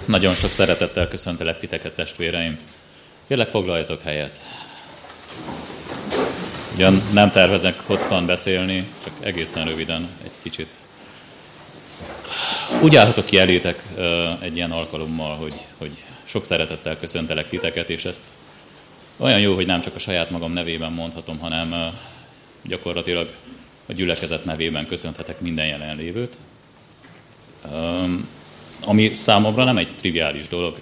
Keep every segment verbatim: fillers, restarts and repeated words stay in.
Nagyon sok szeretettel köszöntelek titeket, testvéreim. Kérlek, foglaljatok helyet. Ugyan nem tervezek hosszan beszélni, csak egészen röviden egy kicsit. Úgy állhatok ki elétek egy ilyen alkalommal, hogy, hogy sok szeretettel köszöntelek titeket, és ezt olyan jó, hogy nem csak a saját magam nevében mondhatom, hanem gyakorlatilag a gyülekezet nevében köszönhetek minden jelenlévőt. Ami számomra nem egy triviális dolog.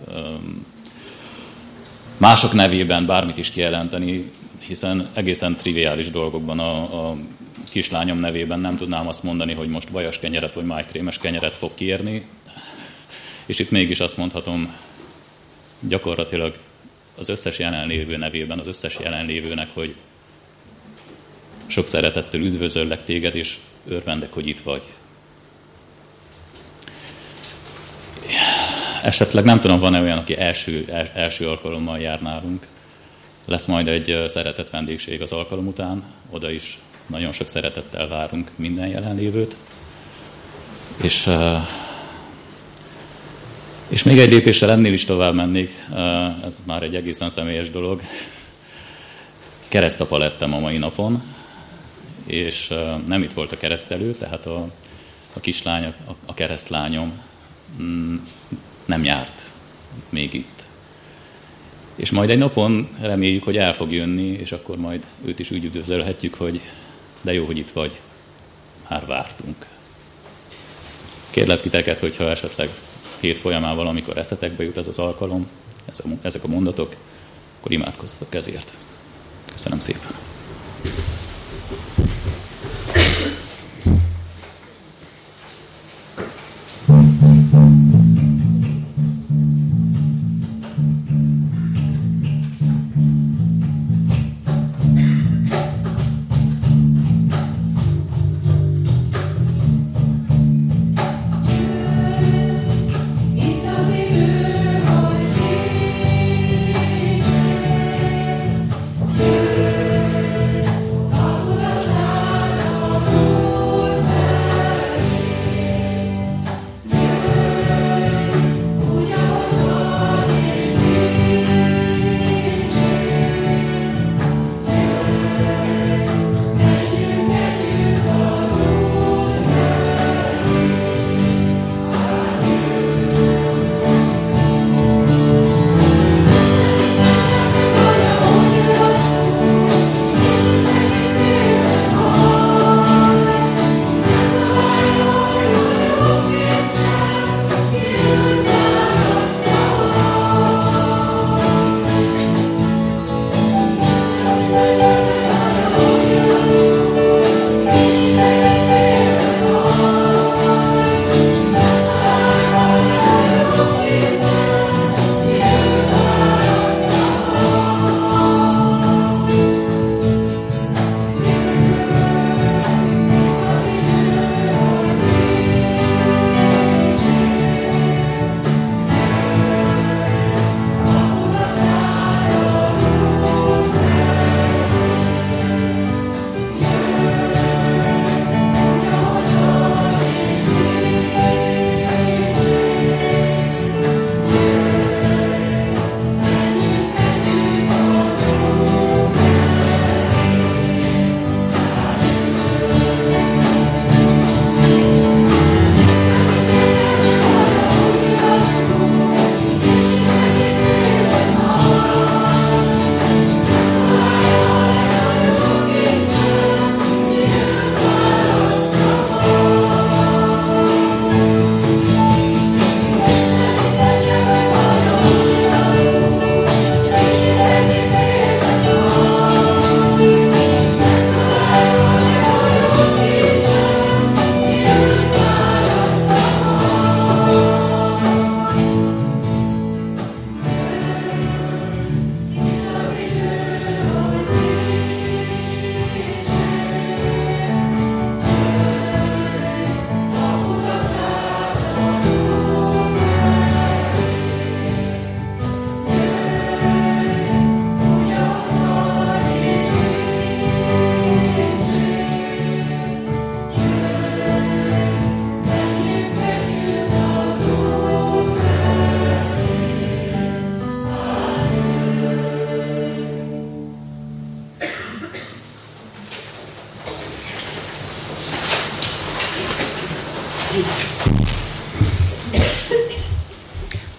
Mások nevében bármit is kijelenteni, hiszen egészen triviális dolgokban a, a kislányom nevében nem tudnám azt mondani, hogy most vajas kenyeret vagy májkrémes kenyeret fog kérni, és itt mégis azt mondhatom gyakorlatilag az összes jelenlévő nevében, az összes jelenlévőnek, hogy sok szeretettel üdvözöllek téged, és örvendek, hogy itt vagy. Esetleg nem tudom, van-e olyan, aki első, első alkalommal jár nálunk. Lesz majd egy szeretett vendégség az alkalom után, oda is nagyon sok szeretettel várunk minden jelenlévőt. És, és még egy lépéssel ennél is tovább mennék, ez már egy egészen személyes dolog. Keresztapa lettem a mai napon, és nem itt volt a keresztelő, tehát a, a kislány, a, a keresztlányom nem járt még itt. És majd egy napon reméljük, hogy el fog jönni, és akkor majd őt is úgy üdvözölhetjük, hogy de jó, hogy itt vagy, már vártunk. Kérlek titeket, hogyha esetleg hét folyamán valamikor eszetekbe jut ez az alkalom, ezek a mondatok, akkor imádkozzatok ezért. Köszönöm szépen. Thank you.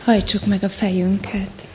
Hajtsuk meg a fejünket.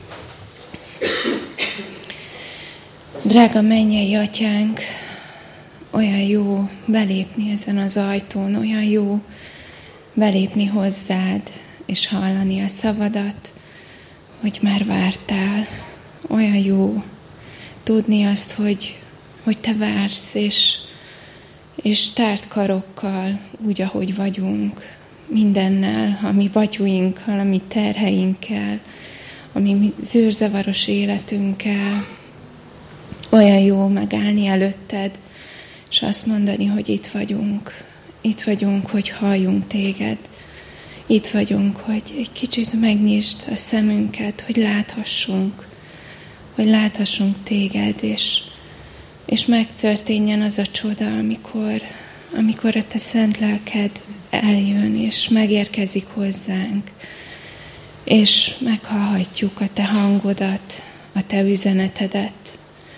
Drága mennyei Atyánk, olyan jó belépni ezen az ajtón, olyan jó belépni hozzád, és hallani a szavadat, hogy már vártál. Olyan jó tudni azt, hogy, hogy te vársz, és, és tárt karokkal, úgy, ahogy vagyunk, mindennel, a mi batyuinkkal, a mi terheinkkel, a mi zűrzavaros életünkkel. Olyan jó megállni előtted, és azt mondani, hogy itt vagyunk. Itt vagyunk, hogy halljunk téged. Itt vagyunk, hogy egy kicsit megnyisd a szemünket, hogy láthassunk, hogy láthassunk téged, és, és megtörténjen az a csoda, amikor, amikor a te szent lelked eljön, és megérkezik hozzánk, és meghallhatjuk a te hangodat, a te üzenetedet,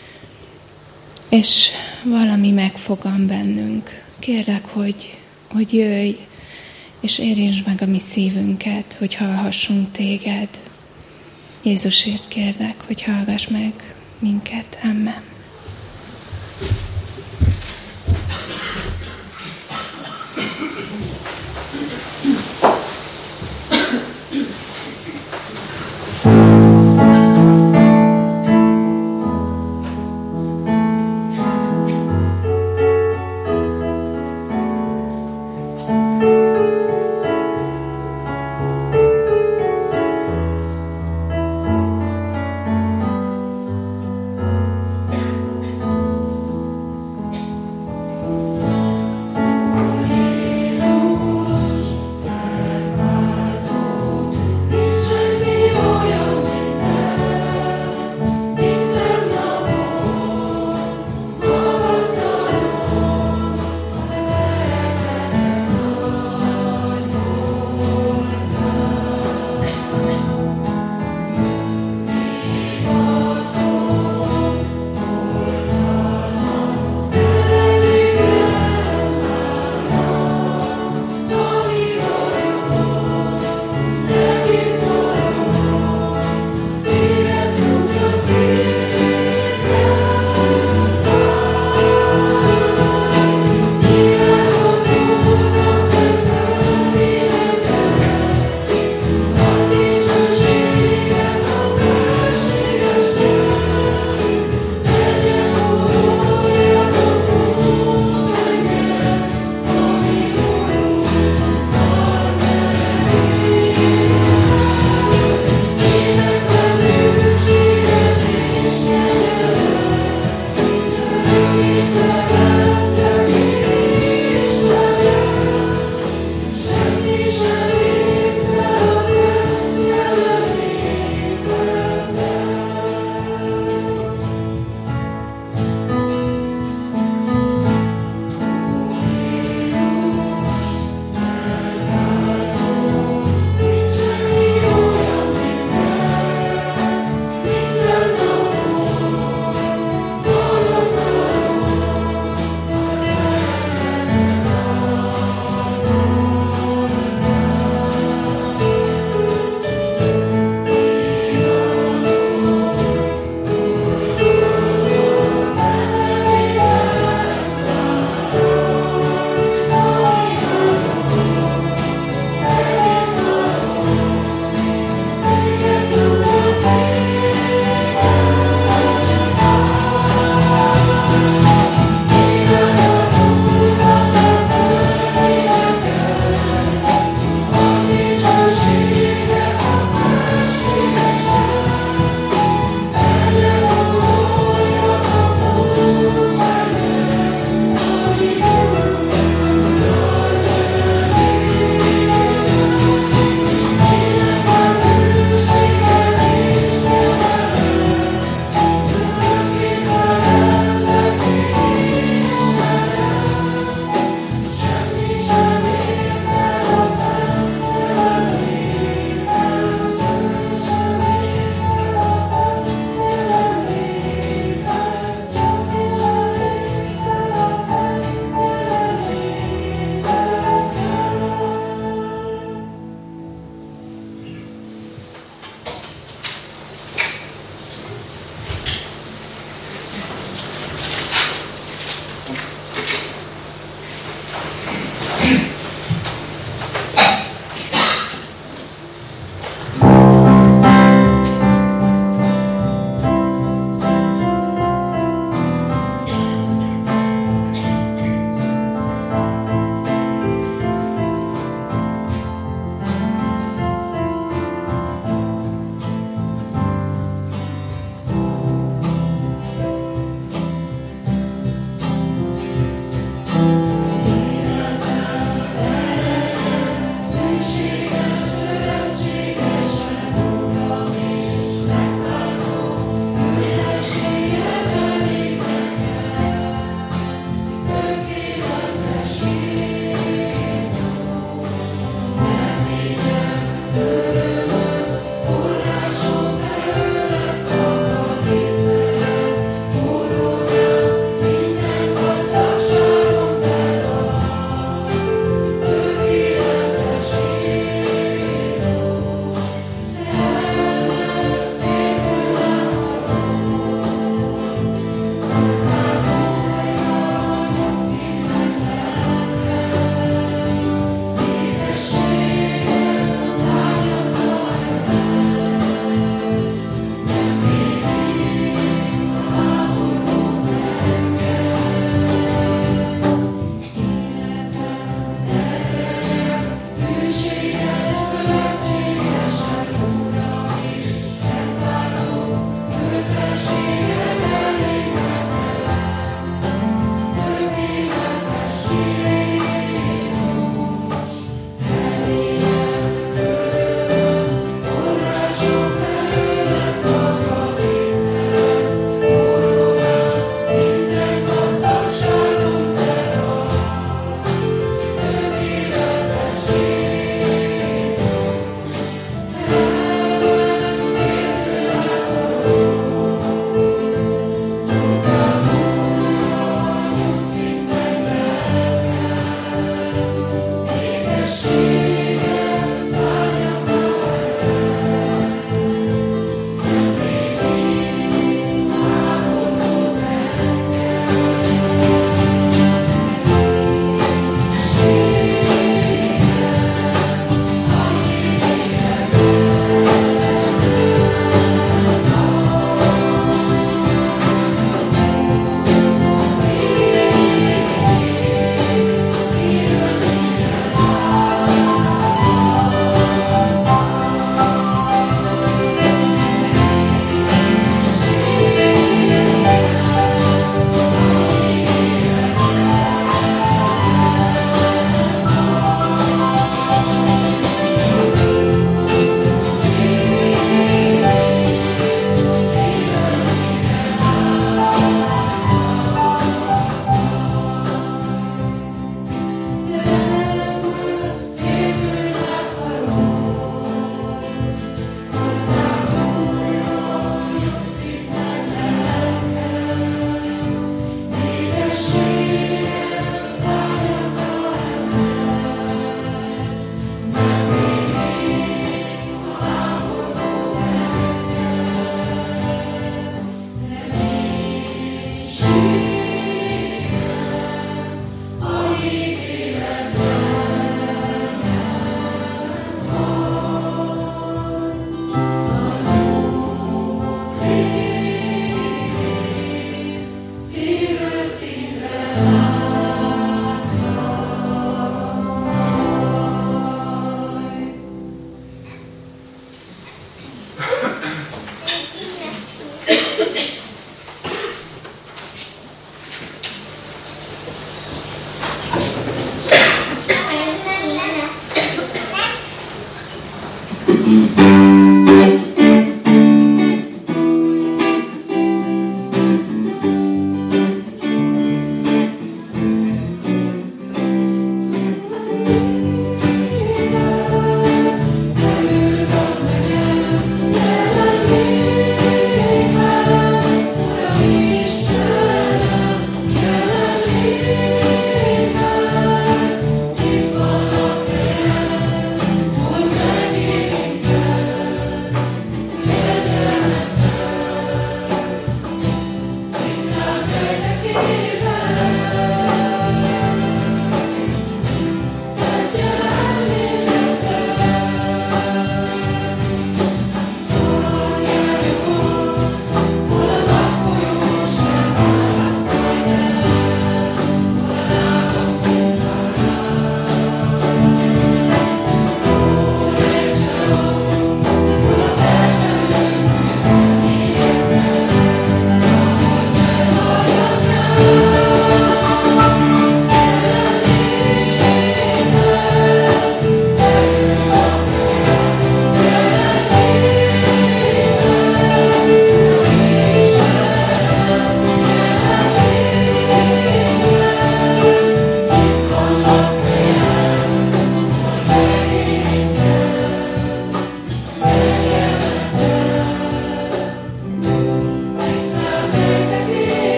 és valami megfogan bennünk. Kérlek, hogy, hogy jöjj, és érintsd meg a mi szívünket, hogy hallhassunk téged. Jézusért kérlek, hogy hallgass meg minket. Amen.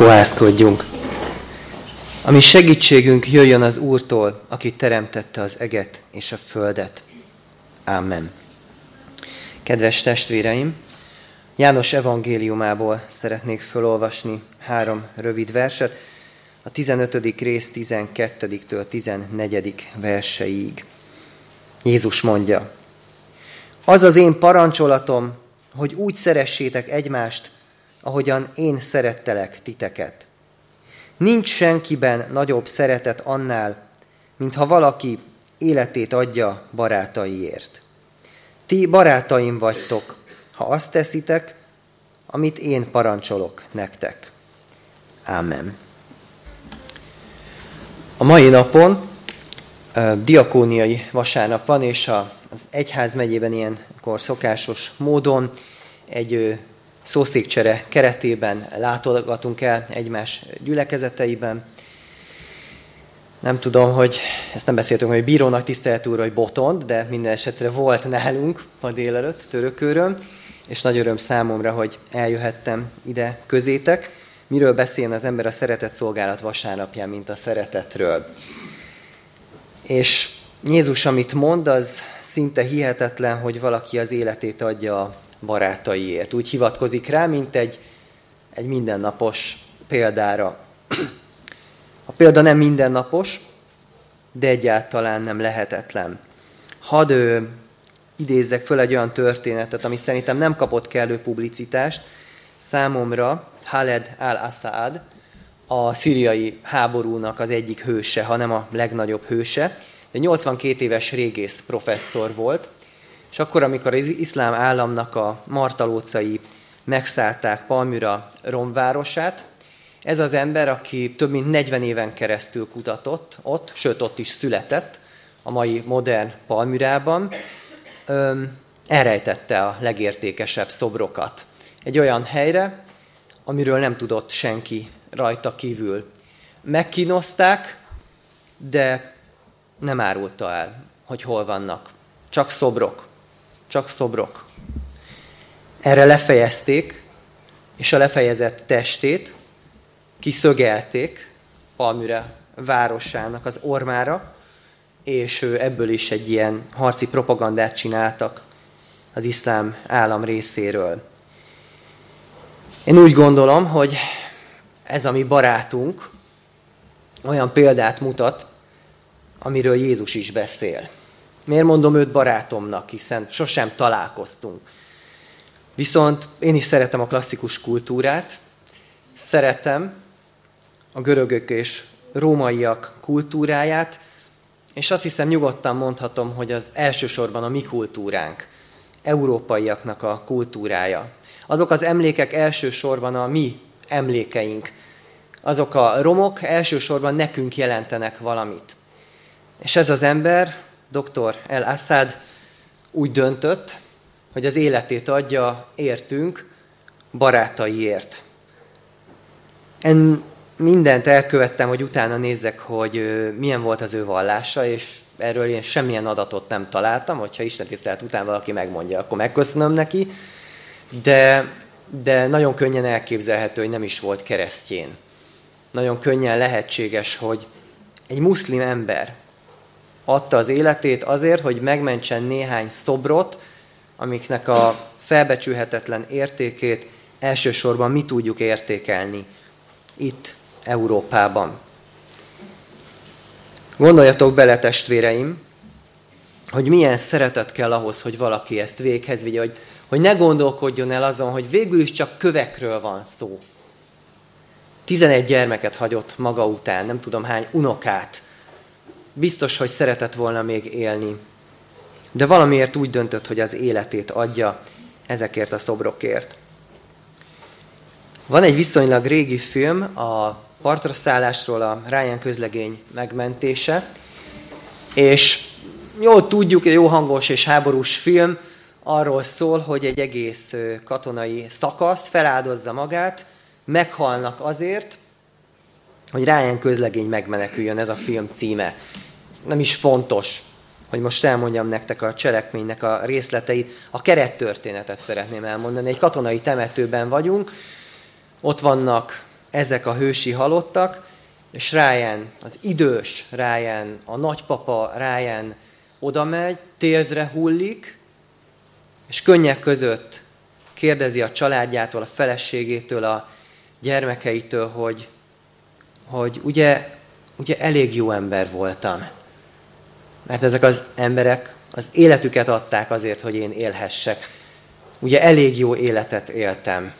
Fohászkodjunk. A mi segítségünk jöjjön az Úrtól, aki teremtette az eget és a földet. Ámen. Kedves testvéreim, János evangéliumából szeretnék felolvasni három rövid verset, a tizenötödik rész tizenkettediktől tizennegyedik verseig. Jézus mondja: az az én parancsolatom, hogy úgy szeressétek egymást, ahogyan én szerettelek titeket. Nincs senkiben nagyobb szeretet annál, mint ha valaki életét adja barátaiért. Ti barátaim vagytok, ha azt teszitek, amit én parancsolok nektek. Ámen. A mai napon uh, diakóniai vasárnap van, és a, az egyházmegyében ilyenkor szokásos módon egy uh, szószékcsere keretében látogatunk el egymás gyülekezeteiben. Nem tudom, hogy ezt nem beszéltünk, hogy bírónak tisztelet úr, vagy botond, de minden esetre volt nálunk ma délelőtt Törökőrön, és nagy öröm számomra, hogy eljöhettem ide közétek. Miről beszélne az ember a szeretet szolgálat vasárnapján, mint a szeretetről. És Jézus, amit mond, az szinte hihetetlen, hogy valaki az életét adja a barátaiért. Úgy hivatkozik rá, mint egy, egy mindennapos példára. A példa nem mindennapos, de egyáltalán nem lehetetlen. Hadd ö, idézzek föl egy olyan történetet, ami szerintem nem kapott kellő publicitást. Számomra Khaled al-Assad a szíriai háborúnak az egyik hőse, hanem a legnagyobb hőse. De nyolcvankét éves régész professzor volt, és akkor, amikor az iszlám államnak a martalócai megszállták Palmyra romvárosát, ez az ember, aki több mint negyven éven keresztül kutatott ott, sőt ott is született, a mai modern Palmyrában, elrejtette a legértékesebb szobrokat egy olyan helyre, amiről nem tudott senki rajta kívül. Megkínozták, de nem árulta el, hogy hol vannak. Csak szobrok. Csak szobrok. Erre lefejezték, és a lefejezett testét kiszögelték Palmyra városának az ormára, és ebből is egy ilyen harci propagandát csináltak az iszlám állam részéről. Én úgy gondolom, hogy ez a mi barátunk olyan példát mutat, amiről Jézus is beszél. Miért mondom őt barátomnak, hiszen sosem találkoztunk. Viszont én is szeretem a klasszikus kultúrát, szeretem a görögök és rómaiak kultúráját, és azt hiszem nyugodtan mondhatom, hogy az elsősorban a mi kultúránk, európaiaknak a kultúrája. Azok az emlékek elsősorban a mi emlékeink. Azok a romok elsősorban nekünk jelentenek valamit. És ez az ember, doktor el-Assad úgy döntött, hogy az életét adja értünk, barátaiért. Én mindent elkövettem, hogy utána nézzek, hogy milyen volt az ő vallása, és erről én semmilyen adatot nem találtam, hogyha Isten tisztelet után valaki megmondja, akkor megköszönöm neki, de, de nagyon könnyen elképzelhető, hogy nem is volt keresztjén. Nagyon könnyen lehetséges, hogy egy muszlim ember adta az életét azért, hogy megmentsen néhány szobrot, amiknek a felbecsülhetetlen értékét elsősorban mi tudjuk értékelni itt, Európában. Gondoljatok bele, testvéreim, hogy milyen szeretet kell ahhoz, hogy valaki ezt véghez vigye, hogy, hogy ne gondolkodjon el azon, hogy végül is csak kövekről van szó. Tizenegy gyermeket hagyott maga után, nem tudom hány unokát. Biztos, hogy szeretett volna még élni. De valamiért úgy döntött, hogy az életét adja ezekért a szobrokért. Van egy viszonylag régi film, a partraszállásról, a Ryan közlegény megmentése, és jól tudjuk, egy jó hangos és háborús film arról szól, hogy egy egész katonai szakasz feláldozza magát, meghalnak azért, hogy Ryan közlegény megmeneküljön, ez a film címe. Nem is fontos, hogy most elmondjam nektek a cselekménynek a részleteit. A kerettörténetet szeretném elmondani. Egy katonai temetőben vagyunk, ott vannak ezek a hősi halottak, és Ryan, az idős Ryan, a nagypapa Ryan oda megy, térdre hullik, és könnyek között kérdezi a családjától, a feleségétől, a gyermekeitől, hogy, hogy ugye, ugye elég jó ember voltam. Mert ezek az emberek az életüket adták azért, hogy én élhessek. Ugye elég jó életet éltem.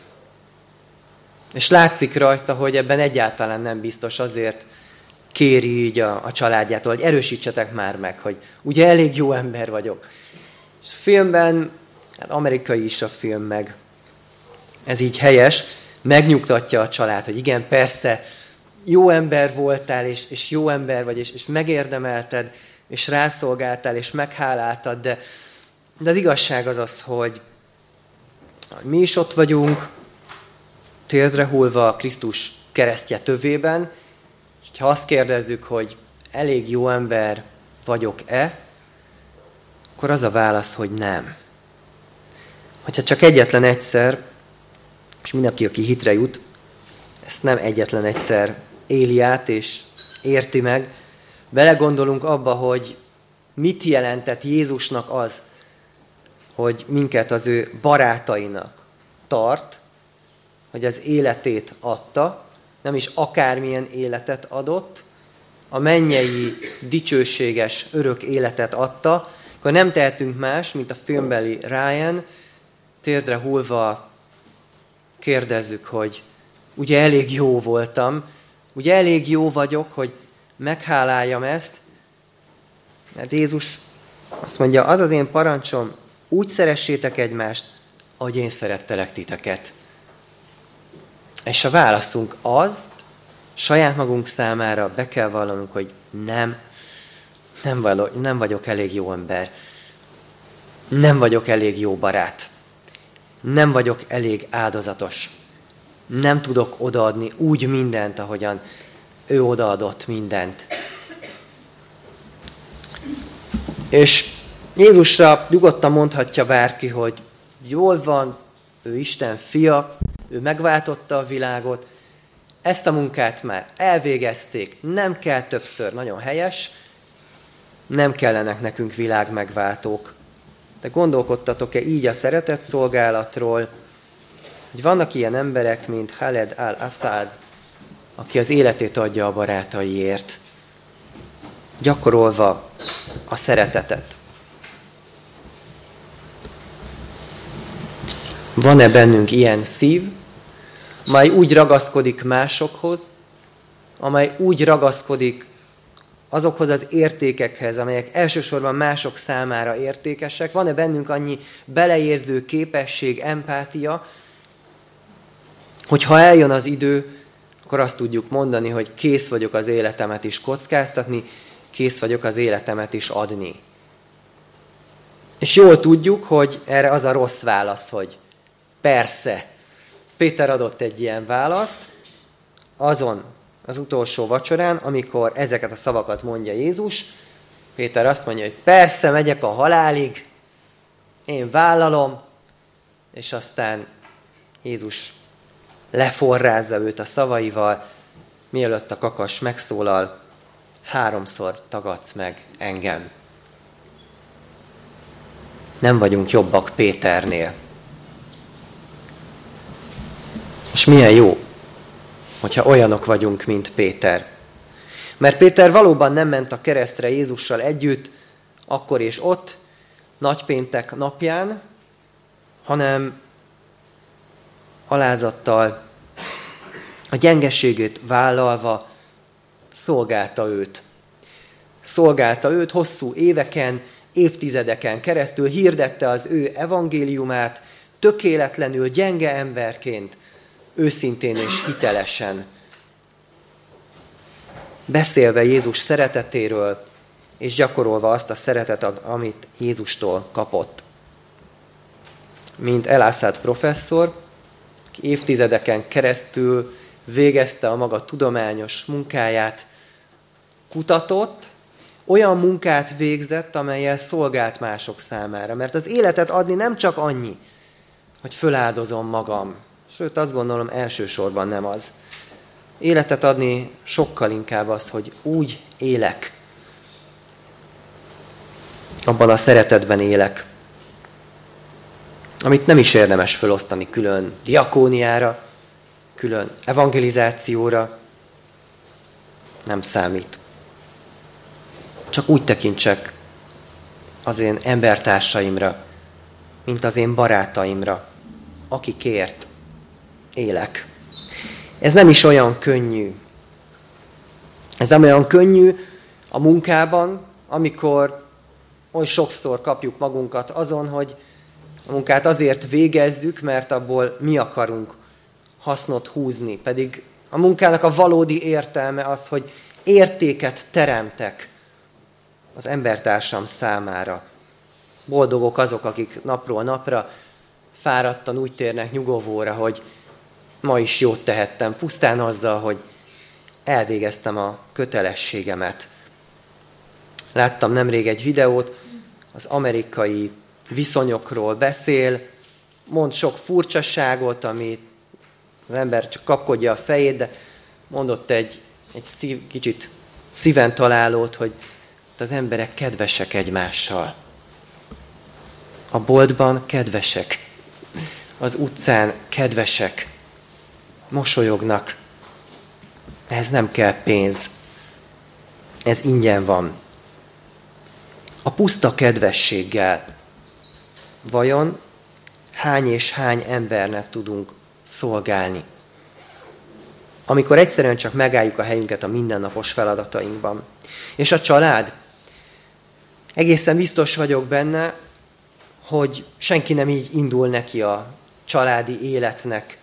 És látszik rajta, hogy ebben egyáltalán nem biztos, azért kéri így a, a családjától, hogy erősítsetek már meg, hogy ugye elég jó ember vagyok. És a filmben, hát amerikai is a film, meg ez így helyes, megnyugtatja a család, hogy igen, persze, jó ember voltál, és, és jó ember vagy, és, és megérdemelted, és rászolgáltál, és megháláltad, de, de az igazság az az, hogy mi is ott vagyunk, térdre hullva Krisztus keresztje tövében, és ha azt kérdezzük, hogy elég jó ember vagyok-e, akkor az a válasz, hogy nem. Hogyha csak egyetlen egyszer, és mindenki, aki hitre jut, ezt nem egyetlen egyszer éli át és érti meg, belegondolunk abba, hogy mit jelentett Jézusnak az, hogy minket az ő barátainak tart, hogy az életét adta, nem is akármilyen életet adott, a mennyei, dicsőséges, örök életet adta, akkor nem tehetünk más, mint a filmbeli Ryan, térdre hullva kérdezzük, hogy ugye elég jó voltam, ugye elég jó vagyok, hogy megháláljam ezt, mert Jézus azt mondja, az az én parancsom, úgy szeressétek egymást, ahogy én szerettelek titeket. És a válaszunk az, saját magunk számára be kell vallanunk, hogy nem, nem, való, nem vagyok elég jó ember, nem vagyok elég jó barát, nem vagyok elég áldozatos, nem tudok odaadni úgy mindent, ahogyan ő odaadott mindent. És Jézusra nyugodtan mondhatja bárki, hogy jól van, ő Isten fia, ő megváltotta a világot, ezt a munkát már elvégezték, nem kell többször, nagyon helyes, nem kellenek nekünk világmegváltók. De gondolkodtatok-e így a szeretett szolgálatról, hogy vannak ilyen emberek, mint Khaled al-Assad, aki az életét adja a barátaiért, gyakorolva a szeretetet. Van-e bennünk ilyen szív, amely úgy ragaszkodik másokhoz, amely úgy ragaszkodik azokhoz az értékekhez, amelyek elsősorban mások számára értékesek? Van-e bennünk annyi beleérző képesség, empátia, hogy ha eljön az idő, akkor azt tudjuk mondani, hogy kész vagyok az életemet is kockáztatni, kész vagyok az életemet is adni. És jól tudjuk, hogy erre az a rossz válasz, hogy persze. Péter adott egy ilyen választ azon az utolsó vacsorán, amikor ezeket a szavakat mondja Jézus. Péter azt mondja, hogy persze, megyek a halálig, én vállalom, és aztán Jézus leforrázza őt a szavaival, mielőtt a kakas megszólal, háromszor tagadsz meg engem. Nem vagyunk jobbak Péternél. És milyen jó, hogyha olyanok vagyunk, mint Péter. Mert Péter valóban nem ment a keresztre Jézussal együtt, akkor és ott, nagypéntek napján, hanem alázattal, a gyengeségét vállalva szolgálta őt. Szolgálta őt hosszú éveken, évtizedeken keresztül, hirdette az ő evangéliumát, tökéletlenül, gyenge emberként, őszintén és hitelesen. Beszélve Jézus szeretetéről, és gyakorolva azt a szeretetet, amit Jézustól kapott. Mint El-Assad professzor, aki évtizedeken keresztül végezte a maga tudományos munkáját, kutatott, olyan munkát végzett, amellyel szolgált mások számára. Mert az életet adni nem csak annyi, hogy föláldozom magam. Sőt, azt gondolom, elsősorban nem az. életet adni sokkal inkább az, hogy úgy élek, abban a szeretetben élek, amit nem is érdemes felosztani külön diakóniára, külön evangelizációra, nem számít. Csak úgy tekintsek az én embertársaimra, mint az én barátaimra, akikért élek. Ez nem is olyan könnyű. Ez nem olyan könnyű a munkában, amikor oly sokszor kapjuk magunkat azon, hogy a munkát azért végezzük, mert abból mi akarunk hasznot húzni. Pedig a munkának a valódi értelme az, hogy értéket teremtek az embertársam számára. Boldogok azok, akik napról napra fáradtan úgy térnek nyugovóra, hogy ma is jót tehettem, pusztán azzal, hogy elvégeztem a kötelességemet. Láttam nemrég egy videót, az amerikai viszonyokról beszél, mond sok furcsaságot, amit az ember csak kapkodja a fejét, de mondott egy, egy szív, kicsit szíven találót, hogy az emberek kedvesek egymással. A boltban kedvesek, az utcán kedvesek, mosolyognak. Ez nem kell pénz, ez ingyen van. A puszta kedvességgel vajon hány és hány embernek tudunk szolgálni? Amikor egyszerűen csak megálljuk a helyünket a mindennapos feladatainkban. És a család? Egészen biztos vagyok benne, hogy senki nem így indul neki a családi életnek.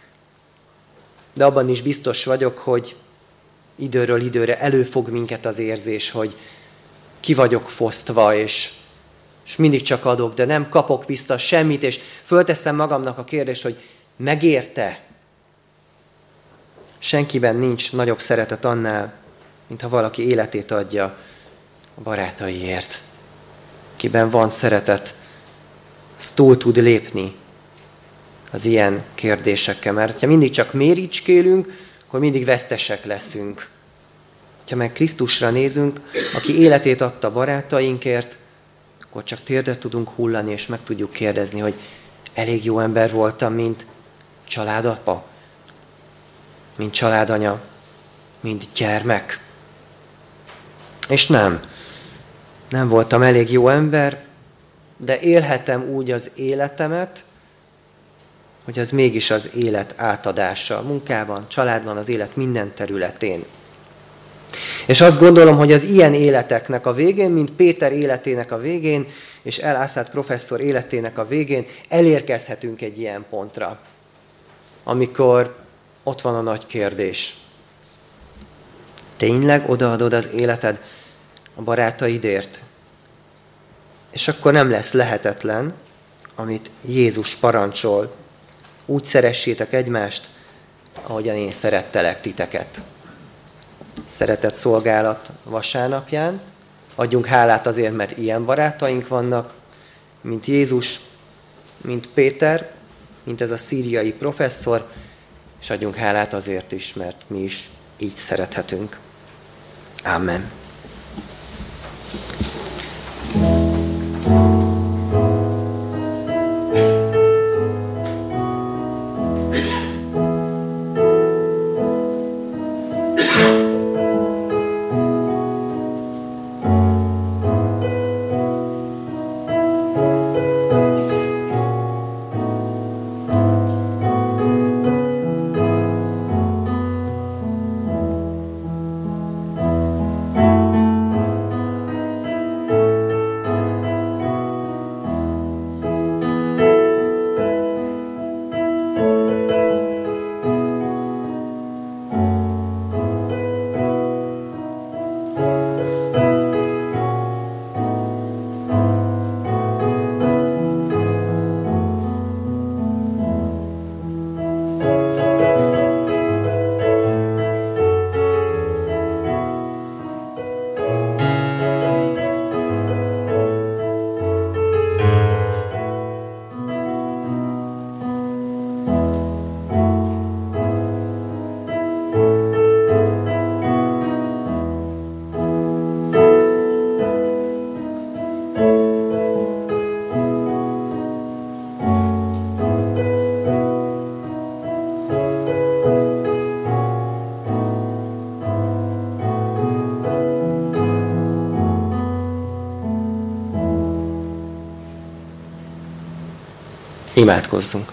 De abban is biztos vagyok, hogy időről időre előfog minket az érzés, hogy ki vagyok fosztva, és, és mindig csak adok, de nem kapok vissza semmit, és fölteszem magamnak a kérdést, hogy megérte? Senkiben nincs nagyobb szeretet annál, mint ha valaki életét adja a barátaiért. Kiben van szeretet, az túl tud lépni az ilyen kérdésekkel. Mert ha mindig csak méricskélünk, akkor mindig vesztesek leszünk. Ha meg Krisztusra nézünk, aki életét adta barátainkért, akkor csak térdet tudunk hullani, és meg tudjuk kérdezni, hogy elég jó ember voltam, mint családapa, mint családanya, mint gyermek. És nem, nem voltam elég jó ember, de élhetem úgy az életemet, hogy az mégis az élet átadása a munkában, családban, az élet minden területén. És azt gondolom, hogy az ilyen életeknek a végén, mint Péter életének a végén, és El Asad professzor életének a végén elérkezhetünk egy ilyen pontra, amikor ott van a nagy kérdés. Tényleg odaadod az életed a barátaidért? És akkor nem lesz lehetetlen, amit Jézus parancsol. Úgy szeressétek egymást, ahogyan én szerettelek titeket. Szeretett szolgálat vasárnapján. Adjunk hálát azért, mert ilyen barátaink vannak, mint Jézus, mint Péter, mint ez a szíriai professzor, és adjunk hálát azért is, mert mi is így szerethetünk. Amen. Imádkozzunk.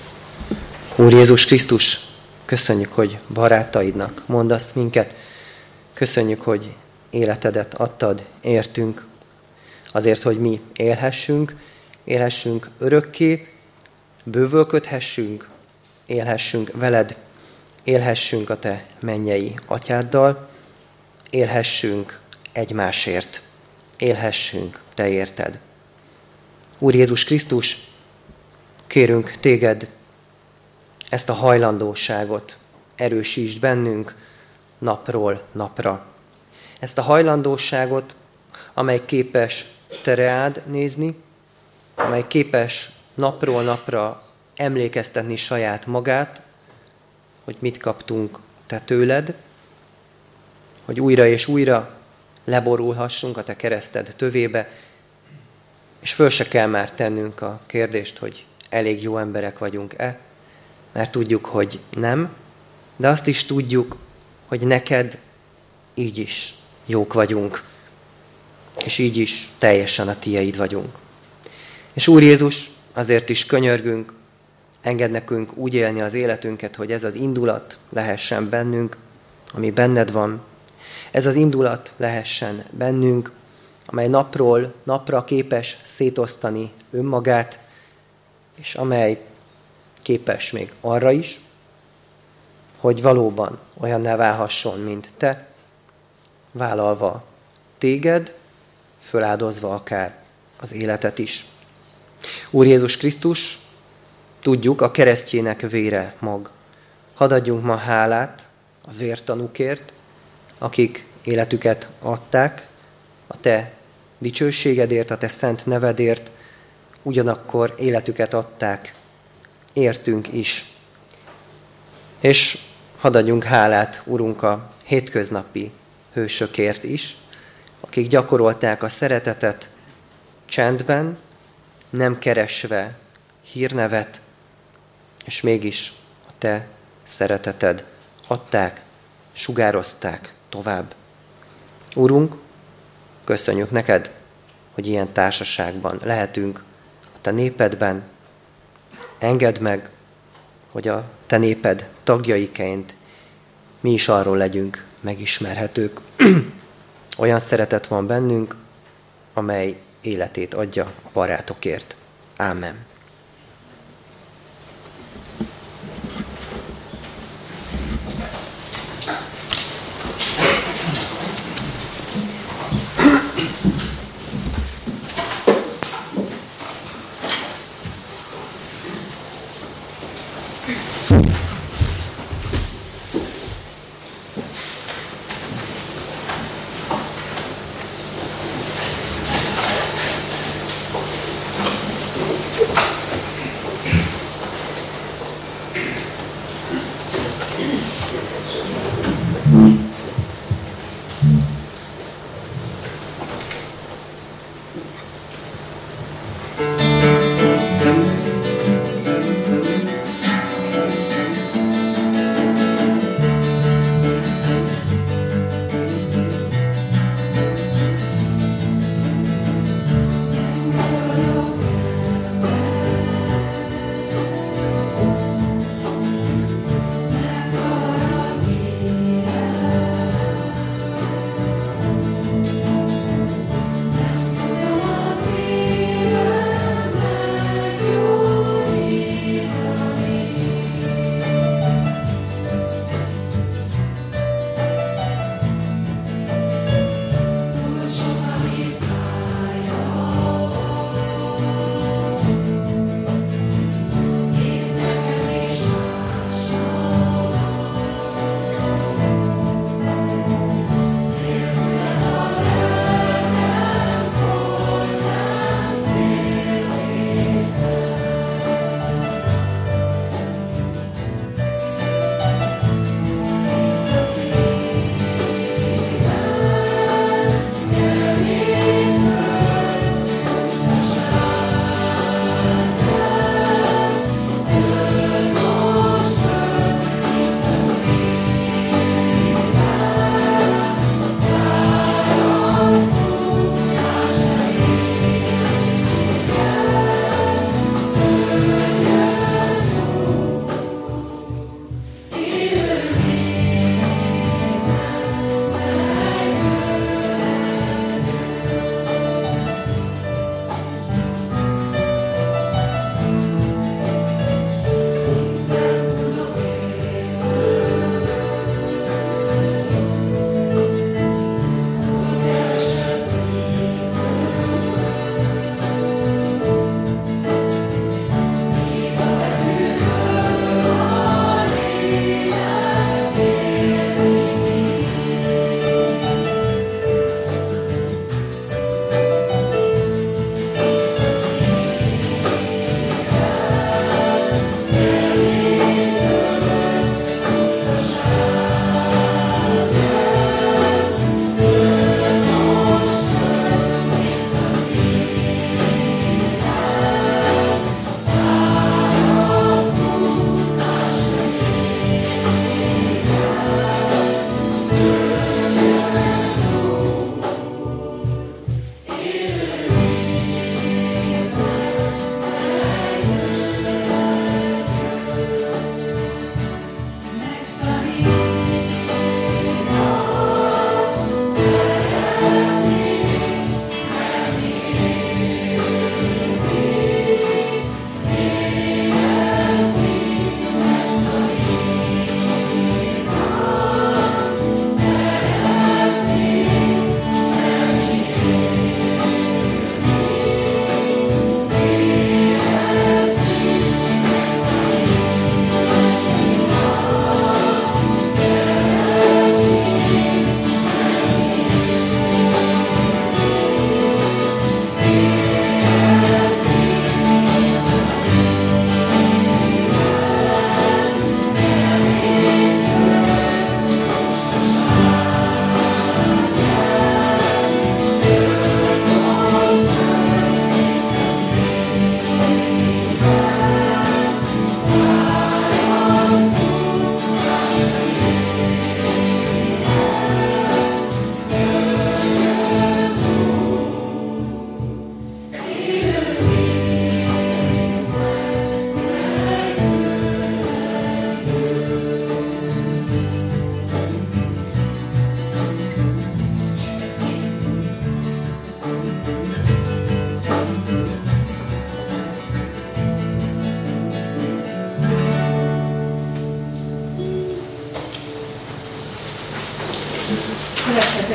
Úr Jézus Krisztus, köszönjük, hogy barátaidnak mondasz minket. Köszönjük, hogy életedet adtad értünk, azért, hogy mi élhessünk, élhessünk örökké, bővölködhessünk, élhessünk veled, élhessünk a te mennyei atyáddal, élhessünk egymásért, élhessünk te érted. Úr Jézus Krisztus, kérünk téged, ezt a hajlandóságot erősítsd bennünk napról napra. Ezt a hajlandóságot, amely képes te reád nézni, amely képes napról napra emlékeztetni saját magát, hogy mit kaptunk te tőled, hogy újra és újra leborulhassunk a te kereszted tövébe, és föl se kell már tennünk a kérdést, hogy elég jó emberek vagyunk-e, mert tudjuk, hogy nem, de azt is tudjuk, hogy neked így is jók vagyunk, és így is teljesen a tieid vagyunk. És Úr Jézus, azért is könyörgünk, engedd nekünk úgy élni az életünket, hogy ez az indulat lehessen bennünk, ami benned van. Ez az indulat lehessen bennünk, amely napról napra képes szétosztani önmagát, és amely képes még arra is, hogy valóban olyanná válhasson, mint te, vállalva téged, föláldozva akár az életet is. Úr Jézus Krisztus, tudjuk, a keresztjének vére mag. Hadd adjunk ma hálát a vértanúkért, akik életüket adták a te dicsőségedért, a te szent nevedért, ugyanakkor életüket adták értünk is. És hadd adjunk hálát, Urunk, a hétköznapi hősökért is, akik gyakorolták a szeretetet csendben, nem keresve hírnevet, és mégis a te szereteted adták, sugározták tovább. Urunk, köszönjük neked, hogy ilyen társaságban lehetünk a te népedben. Engedd meg, hogy a te néped tagjaiként mi is arról legyünk megismerhetők. Olyan szeretet van bennünk, amely életét adja a barátokért. Ámen.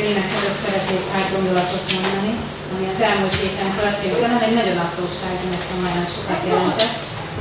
ének előtt szeretnék pár gondolatot mondani, ami az elmúlt héten történt, hanem egy nagyon apróság, nekem nagyon sokat jelentett.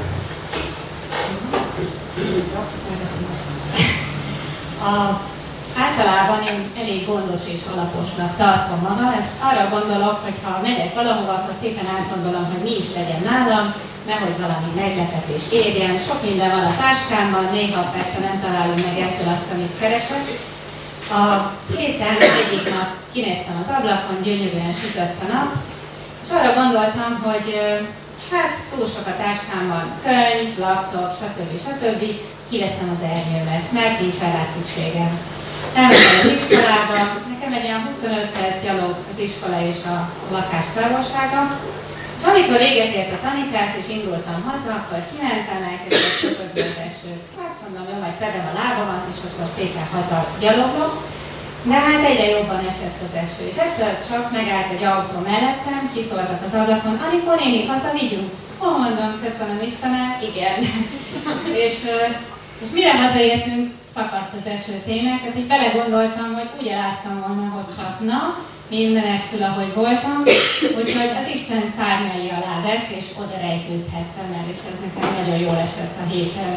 A, általában én elég gondos és alaposnak tartom magam. Ezt arra gondolok, hogy ha megyek valahova, akkor szépen átgondolom, hogy mi is legyen nálam, nehogy valami meglepetés érjen. Sok minden van a táskámban, néha persze nem találom meg ettől azt, amit keresek. A héten egyik nap kinéztem az ablakon, gyönyörűen sütött a nap, és arra gondoltam, hogy hát túl sok a táskámban, könyv, laptop, stb. stb. Kiveszem az ernyőmet, mert nincs rá szükségem. Elmentem az iskolába, nekem egy olyan huszonöt perc gyalog az iskola és a lakás távolsága, és amikor véget ért a tanítás és indultam haza, akkor kimentem, elkezdett szöpögni az eső. Hát mondom, jó, majd szedem a lábamat, és akkor szépen haza gyaloglok. De hát egyre jobban esett az eső, és egyszer csak megállt egy autó mellettem, kiszóltak az ablakon, amikor néni, haza vigyünk? Ó, mondom, köszönöm Istenem, igen. és, és mire hazaértünk, szakadt az eső tényleg, tehát így belegondoltam, hogy úgy eláztam volna, hogy csak na, mindenestül, ahogy voltam, úgyhogy az Isten szárnyai alá vett, és oda rejtőzhettem el, és ez nekem nagyon jól esett a héten.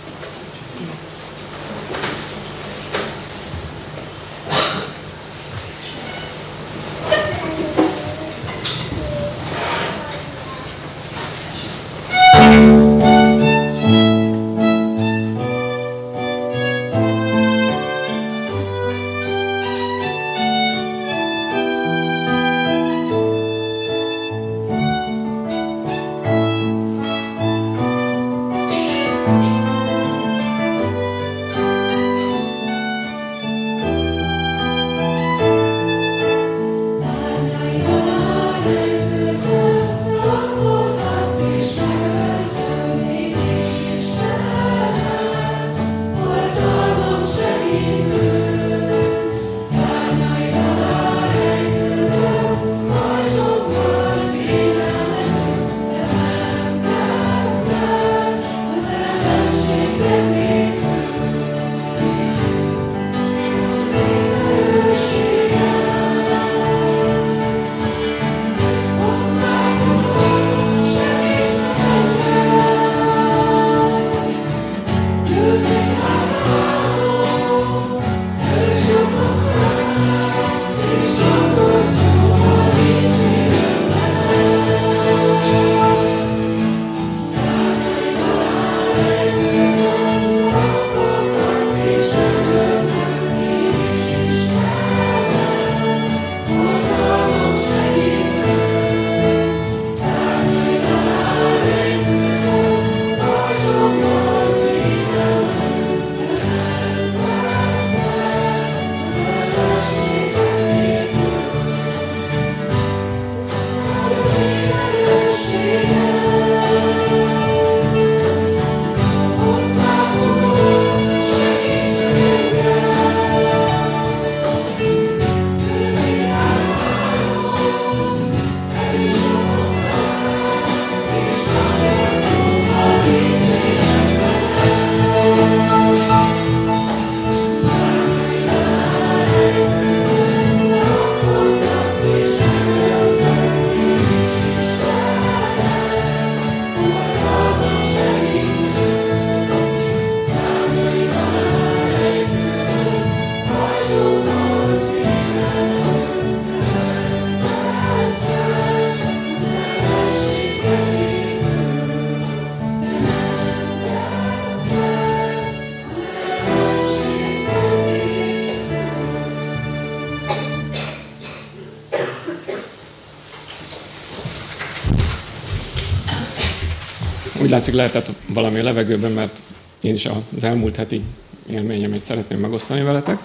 Úgy látszik, lehetett valami a levegőben, mert én is az elmúlt heti élményemet szeretném megosztani veletek.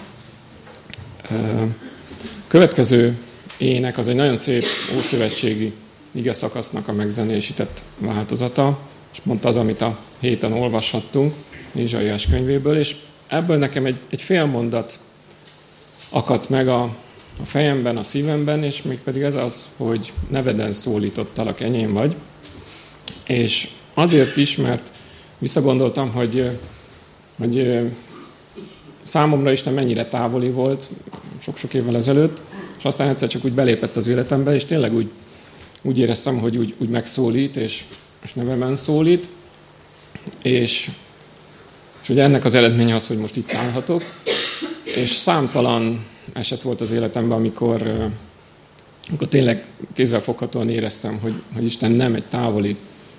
Következő ének az egy nagyon szép ószövetségi igeszakasznak a megzenésített változata, és pont az, amit a héten olvashattunk Ézsaiás könyvéből, és ebből nekem egy, egy fél mondat akadt meg a, a fejemben, a szívemben, és mégpedig ez az, hogy neveden szólítottalak, enyém vagy. És azért is, mert visszagondoltam, hogy, hogy számomra Isten mennyire távoli volt, sok-sok évvel ezelőtt, és aztán egyszer csak úgy belépett az életembe, és tényleg úgy, úgy éreztem, hogy úgy, úgy megszólít, és, és nevemen szólít, és, és ugye ennek az eredménye az, hogy most itt állhatok, és számtalan eset volt az életemben, amikor, amikor tényleg kézzelfoghatóan éreztem, hogy, hogy Isten nem egy távoli,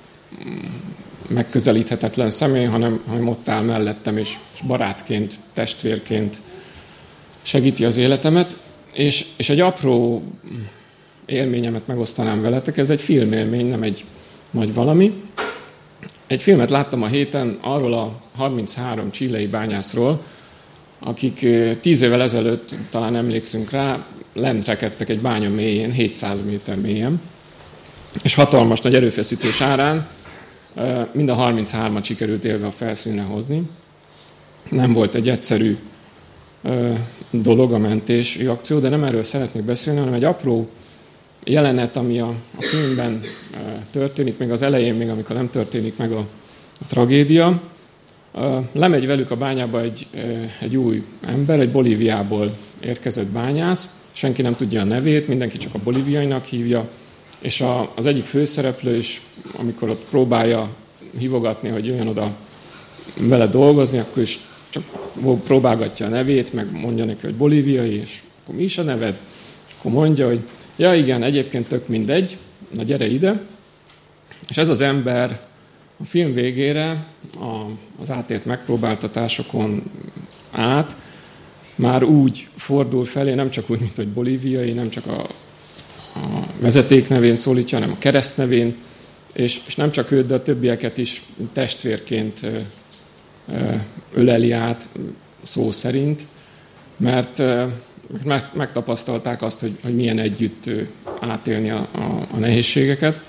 megközelíthetetlen személy, hanem, hanem ott áll mellettem, és, és barátként, testvérként segíti az életemet. És, és egy apró élményemet megosztanám veletek, ez egy filmélmény, nem egy nagy valami. Egy filmet láttam a héten arról a harminchárom chilei bányászról, akik tíz évvel ezelőtt, talán emlékszünk rá, lent rekedtek egy bánya mélyén, hétszáz méter mélyen, és hatalmas nagy erőfeszítés árán mind a harminchármat sikerült élve a felszínre hozni. Nem volt egy egyszerű dolog a mentési akció, de nem erről szeretnék beszélni, hanem egy apró jelenet, ami a, a filmben történik, még az elején, még amikor nem történik meg a, a tragédia. Lemegy velük a bányába egy, egy új ember, egy Bolíviából érkezett bányász, senki nem tudja a nevét, mindenki csak a bolíviainak hívja, és a, az egyik főszereplő is, amikor ott próbálja hívogatni, hogy jöjjön oda vele dolgozni, akkor is csak próbálgatja a nevét, meg mondja neki, hogy bolíviai, és akkor mi is a neved? És akkor mondja, hogy ja igen, egyébként tök mindegy, na gyere ide. És ez az ember a film végére, a, az átélt megpróbáltatásokon át, már úgy fordul felé, nem csak úgy, mint hogy bolíviai, nem csak a, a vezeték nevén szólítja, hanem a kereszt nevén, és, és nem csak őt, de a többieket is testvérként ö, ö, öleli át szó szerint, mert, ö, mert megtapasztalták azt, hogy, hogy milyen együtt átélni a, a, a nehézségeket.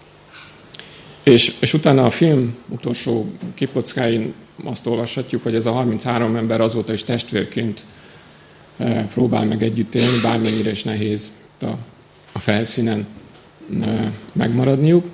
És, és utána a film utolsó képkockáin azt olvashatjuk, hogy ez a harminchárom ember azóta is testvérként e, próbál meg együtt élni, bármennyire is nehéz a, a felszínen e, megmaradniuk.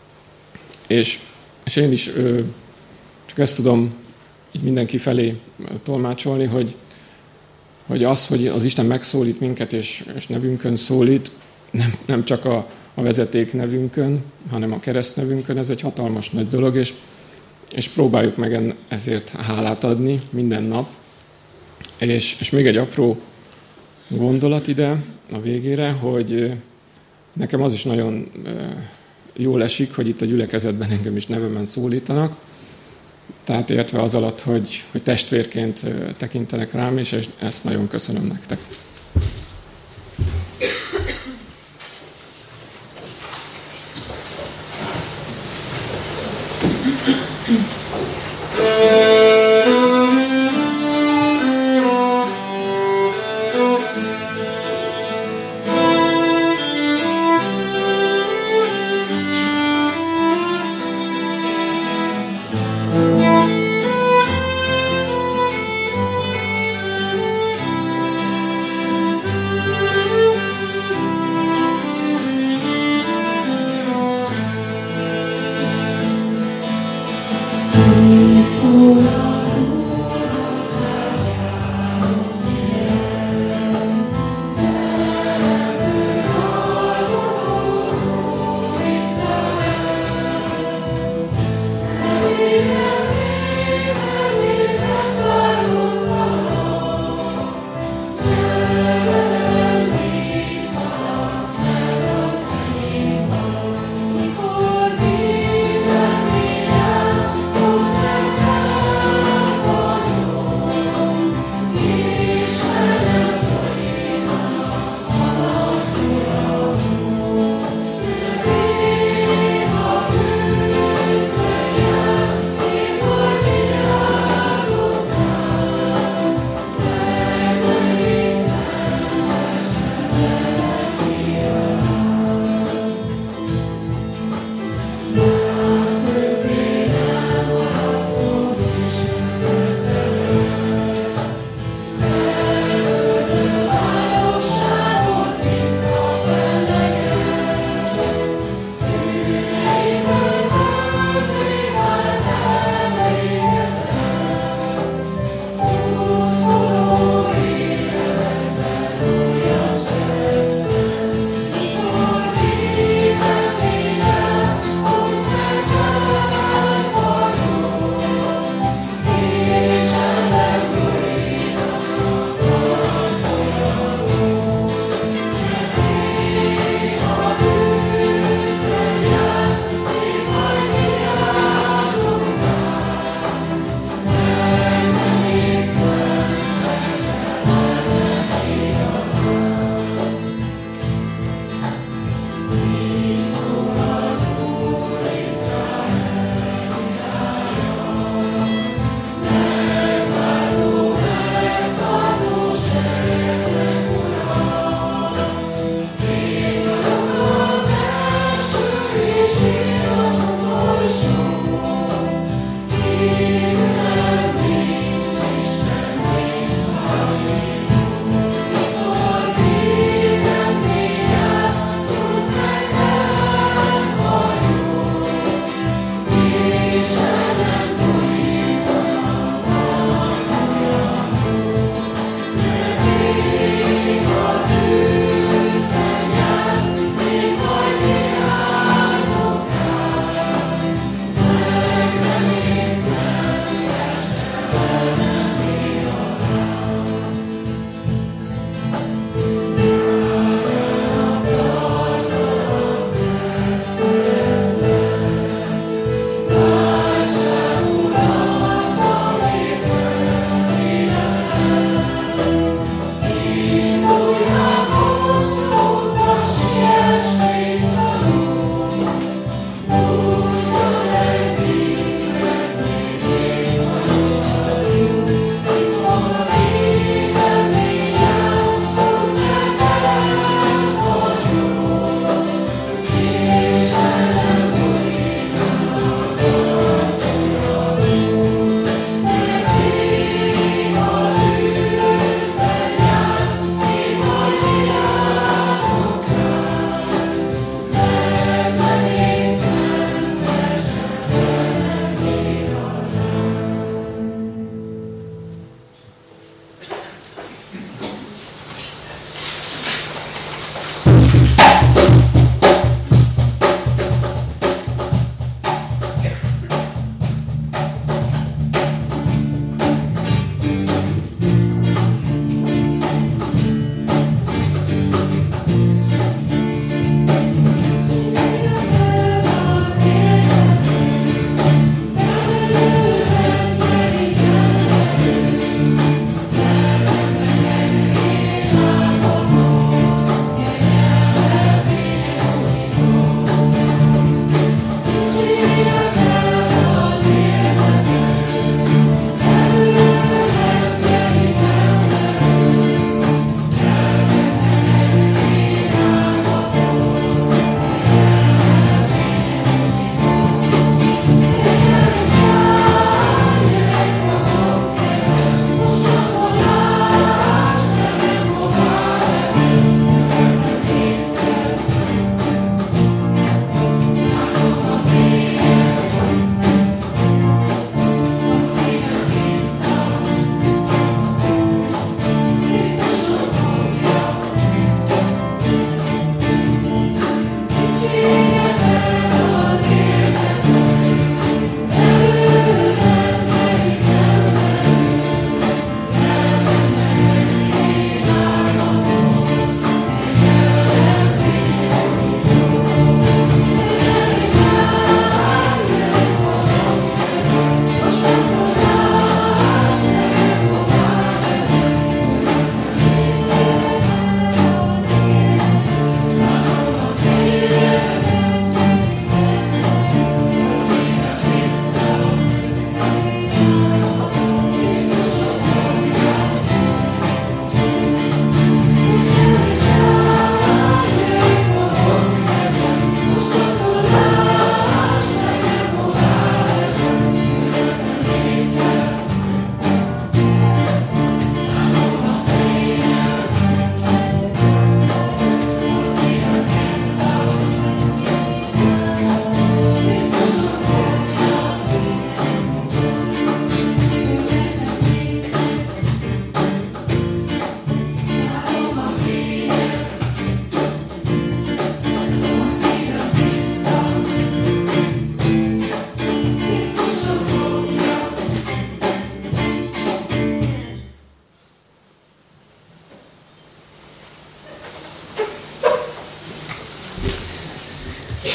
És, és én is ö, csak ezt tudom így mindenki felé tolmácsolni, hogy, hogy az, hogy az Isten megszólít minket, és, és nevünkön szólít, nem, nem csak a a vezeték nevünkön, hanem a keresztnevünkön, ez egy hatalmas nagy dolog, és, és próbáljuk meg ezért hálát adni minden nap. És, és még egy apró gondolat ide a végére, hogy nekem az is nagyon jól esik, hogy itt a gyülekezetben engem is nevemen szólítanak, tehát értve az alatt, hogy, hogy testvérként tekintenek rám, és ezt nagyon köszönöm nektek.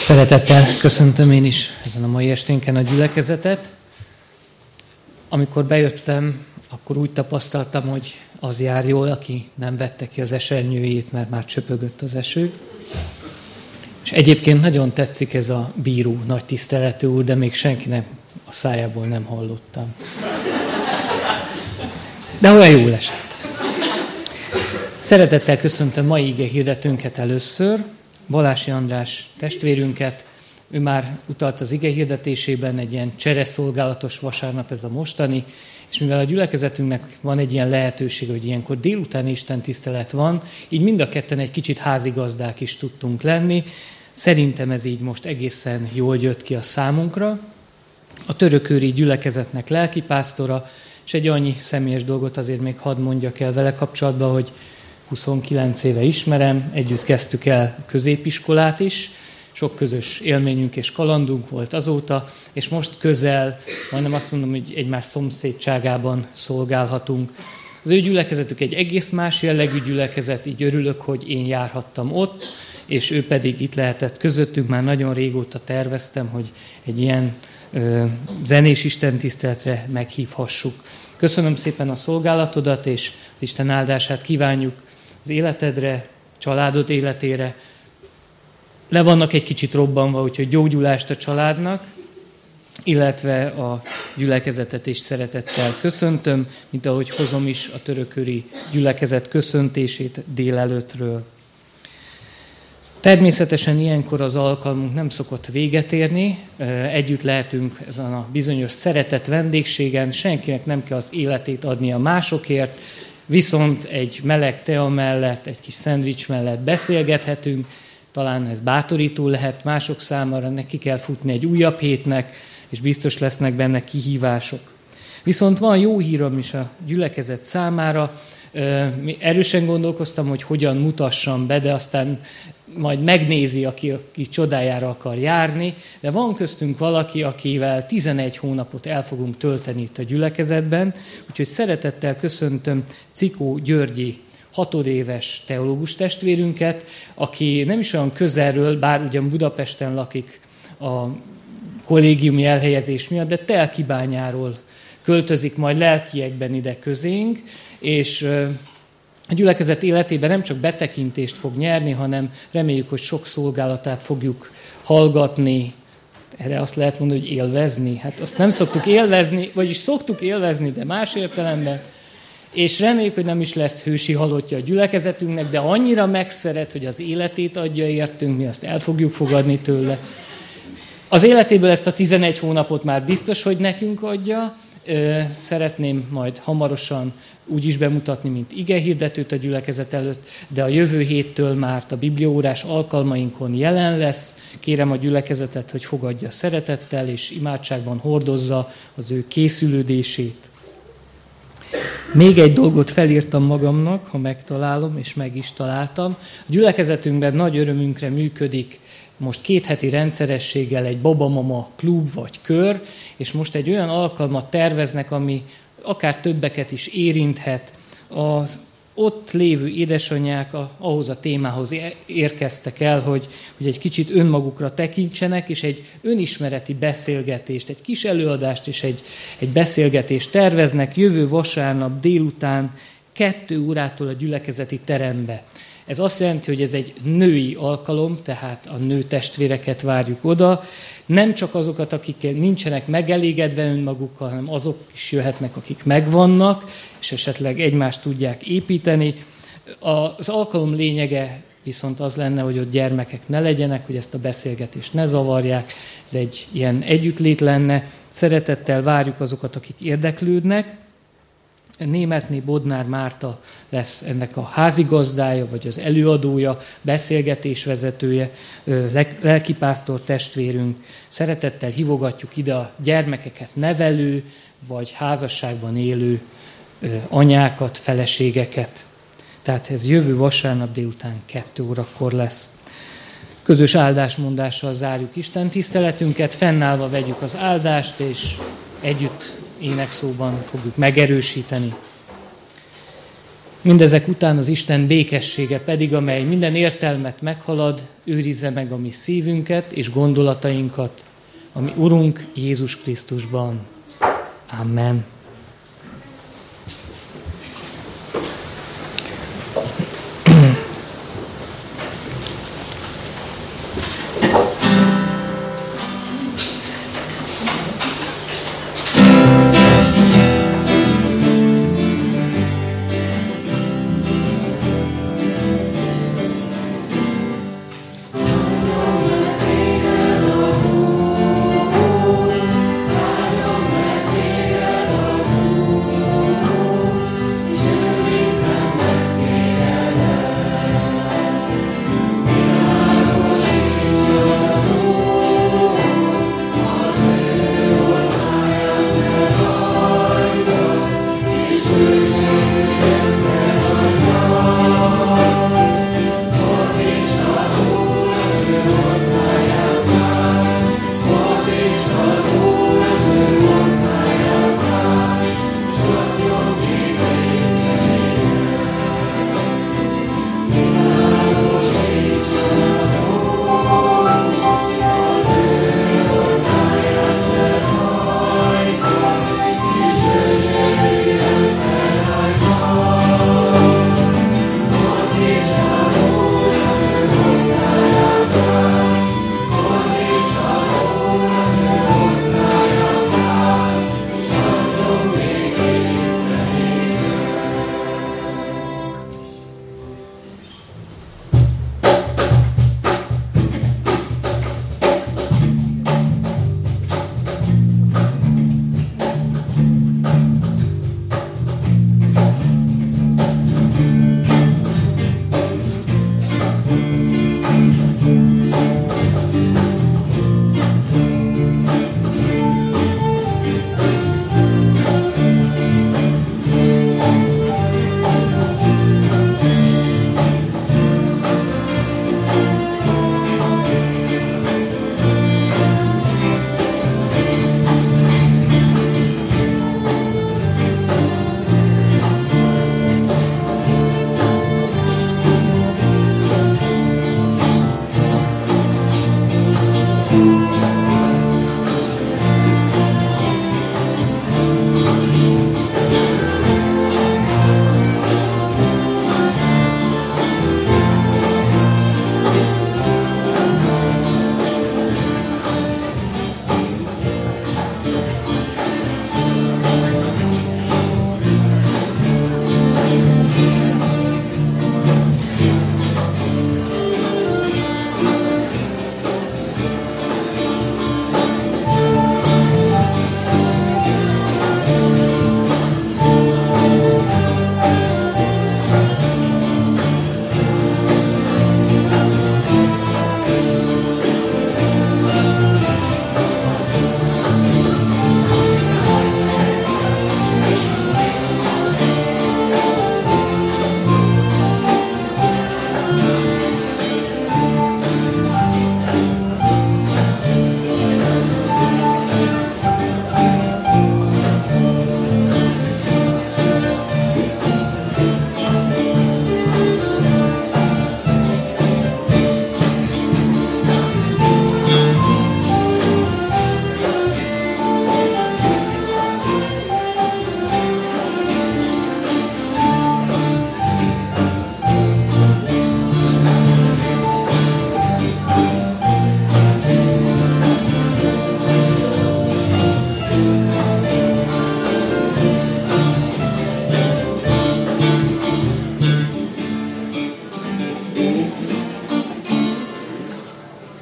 Szeretettel köszöntöm én is ezen a mai esténken a gyülekezetet. Amikor bejöttem, akkor úgy tapasztaltam, hogy az jár jól, aki nem vette ki az esernyőjét, mert már csöpögött az eső. És egyébként nagyon tetszik ez a bíró, nagy tiszteletű úr, de még senkinek a szájából nem hallottam. De olyan jól esett. Szeretettel köszöntöm mai ige hirdetőnket először, Balási András testvérünket. Ő már utalt az ige hirdetésében, egy ilyen csereszolgálatos vasárnap ez a mostani, és mivel a gyülekezetünknek van egy ilyen lehetőség, hogy ilyenkor délutáni istentisztelet van, így mind a ketten egy kicsit házigazdák is tudtunk lenni. Szerintem ez így most egészen jól jött ki a számunkra. A törökőri gyülekezetnek lelkipásztora, és egy annyi személyes dolgot azért még hadd mondjak el vele kapcsolatban, hogy huszonkilenc éve ismerem, együtt kezdtük el középiskolát is, sok közös élményünk és kalandunk volt azóta, és most közel, majdnem azt mondom, hogy egymás szomszédságában szolgálhatunk. Az ő gyülekezetük egy egész más jellegű gyülekezet, így örülök, hogy én járhattam ott, és ő pedig itt lehetett közöttünk. Már nagyon régóta terveztem, hogy egy ilyen ö, zenés istentiszteletre meghívhassuk. Köszönöm szépen a szolgálatodat, és az Isten áldását kívánjuk az életedre, családod életére. Le vannak egy kicsit robbanva, úgyhogy gyógyulást a családnak, illetve a gyülekezetet is szeretettel köszöntöm, mint ahogy hozom is a törököri gyülekezet köszöntését délelőttről. Természetesen ilyenkor az alkalmunk nem szokott véget érni, együtt lehetünk ezen a bizonyos szeretett vendégségen, senkinek nem kell az életét adni a másokért, viszont egy meleg tea mellett, egy kis szendvics mellett beszélgethetünk, talán ez bátorító lehet mások számára, neki kell futni egy újabb hétnek, és biztos lesznek benne kihívások. Viszont van jó hírom is a gyülekezet számára. Erősen gondolkoztam, hogy hogyan mutassam be, de aztán majd megnézi, aki, aki csodájára akar járni. De van köztünk valaki, akivel tizenegy hónapot el fogunk tölteni itt a gyülekezetben, úgyhogy szeretettel köszöntöm Cikó Györgyi hatodéves teológus testvérünket, aki nem is olyan közelről, bár ugyan Budapesten lakik a kollégiumi elhelyezés miatt, de Telkibányáról költözik majd lelkiekben ide közénk, és a gyülekezet életében nem csak betekintést fog nyerni, hanem reméljük, hogy sok szolgálatát fogjuk hallgatni. Erre azt lehet mondani, hogy élvezni. Hát azt nem szoktuk élvezni, vagyis szoktuk élvezni, de más értelemben. És reméljük, hogy nem is lesz hősi halottja a gyülekezetünknek, de annyira megszeret, hogy az életét adja értünk, mi azt el fogjuk fogadni tőle. Az életéből ezt a tizenegy hónapot már biztos, hogy nekünk adja. Szeretném majd hamarosan úgy is bemutatni, mint igehirdetőt a gyülekezet előtt, de a jövő héttől már a bibliaórás alkalmainkon jelen lesz. Kérem a gyülekezetet, hogy fogadja szeretettel, és imádságban hordozza az ő készülődését. Még egy dolgot felírtam magamnak, ha megtalálom, és meg is találtam. A gyülekezetünkben nagy örömünkre működik most két heti rendszerességgel egy babamama klub vagy kör, és most egy olyan alkalmat terveznek, ami akár többeket is érinthet. Az ott lévő édesanyák ahhoz a témához érkeztek el, hogy, hogy egy kicsit önmagukra tekintsenek, és egy önismereti beszélgetést, egy kis előadást és egy, egy beszélgetést terveznek jövő vasárnap délután kettő órától a gyülekezeti terembe. Ez azt jelenti, hogy ez egy női alkalom, tehát a nő testvéreket várjuk oda. Nem csak azokat, akik nincsenek megelégedve önmagukkal, hanem azok is jöhetnek, akik megvannak, és esetleg egymást tudják építeni. Az alkalom lényege viszont az lenne, hogy ott gyermekek ne legyenek, hogy ezt a beszélgetést ne zavarják. Ez egy ilyen együttlét lenne. Szeretettel várjuk azokat, akik érdeklődnek. Németné Bodnár Márta lesz ennek a házigazdája, vagy az előadója, beszélgetésvezetője, lelkipásztor testvérünk. Szeretettel hívogatjuk ide a gyermekeket nevelő, vagy házasságban élő anyákat, feleségeket. Tehát ez jövő vasárnap délután kettő órakor lesz. Közös áldásmondással zárjuk Isten tiszteletünket, fennállva vegyük az áldást, és együtt énekszóban fogjuk megerősíteni. Mindezek után az Isten békessége pedig, amely minden értelmet meghalad, őrizze meg a mi szívünket és gondolatainkat, a mi Urunk Jézus Krisztusban. Amen.